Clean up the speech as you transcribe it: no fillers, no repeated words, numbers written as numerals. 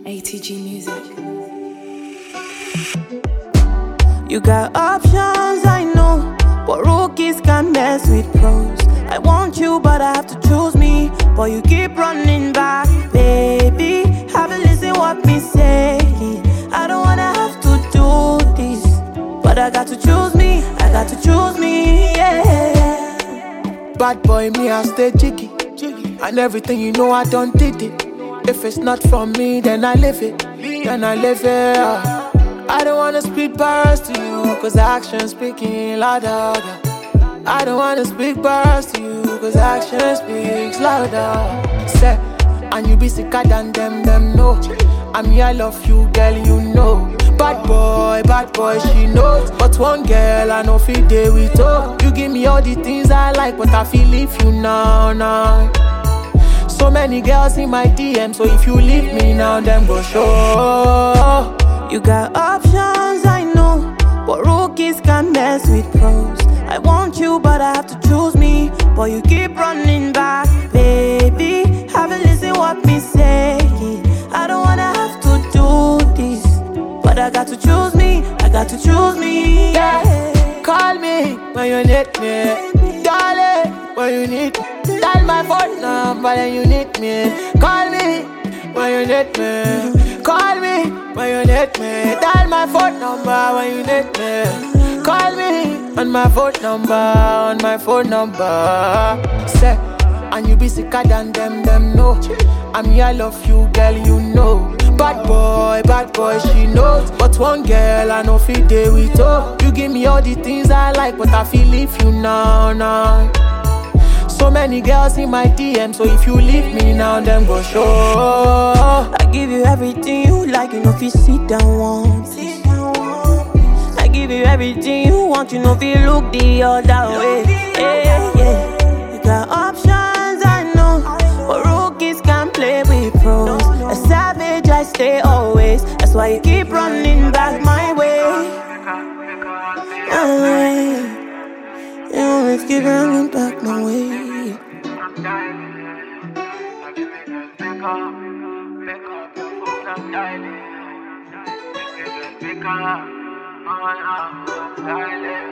ATG Music. You got options, I know, but rookies can mess with pros. I want you, but I have to choose me. But you keep running back, baby. Haven't listened what me saying. I don't wanna have to do this, but I got to choose me. I got to choose me, yeah. Bad boy, me, I stay jiggy. And everything you know, I done did it. If it's not from me, then I live it. Then I live it. I don't wanna speak bars to you, cause action speaking louder. I don't wanna speak bars to you, cause action speaks louder. Say, and you be sicker than them know. I'm here, love you, girl, you know. Bad boy, she knows. But one girl, I know feel day with her. You give me all the things I like, but I feel if you now. So many girls in my DM, so if you leave me now, then go show. You got options, I know, but rookies can mess with pros. I want you, but I have to choose me. But you keep running back, baby. Haven't listened what me saying. I don't wanna have to do this, but I got to choose me. I got to choose me, yeah. Call me when you need me, darling, when you need me. Dial my phone number when you need me. Call me when you need me. Call me when you need me. Dial my phone number when you need me. Call me on my phone number. Say, and you be sicker than them know. I'm here, love you, girl, you know. Bad boy, she knows. But one girl, I know feel day with her. You give me all the things I like, but I feel if you now. So many girls in my DM, so if you leave me now, then go show. I give you everything you like, you know if you sit down once. I give you everything you want, you know if you look the other way. Yeah. You got options, I know, but rookies can play with pros. A savage, I stay always. That's why you keep running back my way. You always keep running back my way. Pick up,